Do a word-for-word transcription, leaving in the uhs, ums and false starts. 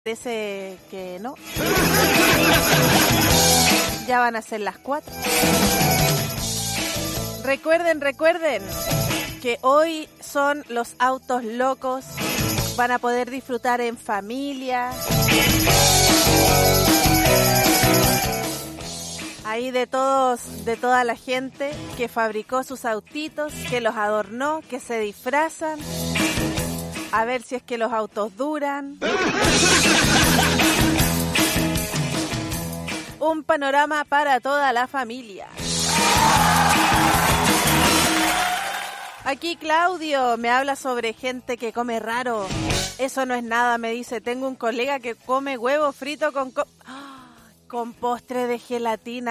Parece que no. Ya van a ser las cuatro. Recuerden, recuerden que hoy son los autos locos. Van a poder disfrutar en familia. Ahí de todos, de toda la gente que fabricó sus autitos, que los adornó, que se disfrazan. A ver si es que los autos duran. Un panorama para toda la familia. Aquí Claudio me habla sobre gente que come raro. Eso no es nada, me dice. Tengo un colega que come huevo frito con, co- con postre de gelatina.